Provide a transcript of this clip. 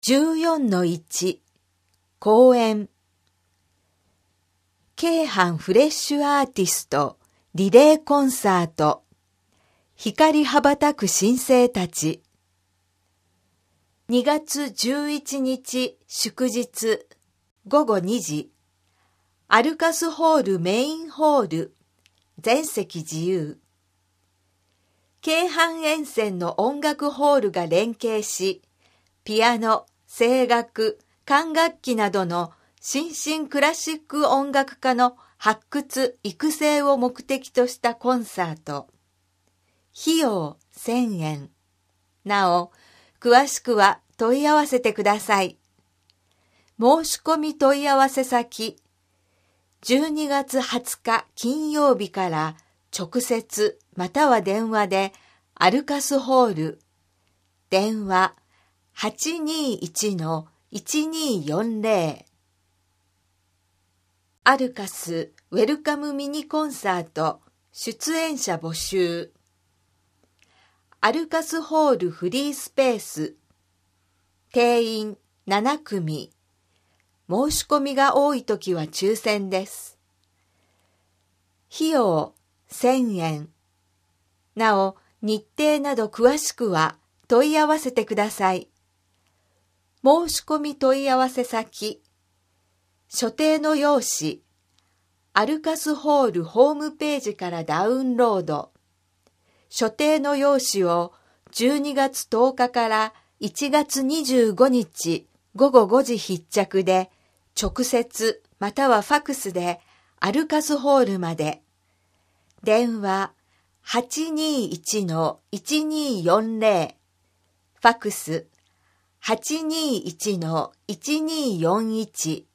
14-1 講演京阪フレッシュアーティストリレーコンサート光羽ばたく新星たち2月11日祝日午後2時アルカスホールメインホール全席自由京阪沿線の音楽ホールが連携しピアノ、声楽、管楽器などの新進クラシック音楽家の発掘・育成を目的としたコンサート。費用1000円。なお、詳しくは問い合わせてください。申し込み問い合わせ先、12月20日金曜日から直接または電話でアルカスホール、電話821-1240アルカスウェルカムミニコンサート出演者募集アルカスホールフリースペース定員7組申し込みが多いときは抽選です費用1000円なお日程など詳しくは問い合わせてください申し込み問い合わせ先、所定の用紙、アルカスホールホームページからダウンロード。所定の用紙を12月10日から1月25日午後5時必着で、直接またはファクスでアルカスホールまで。電話821-1240、ファクス821-1241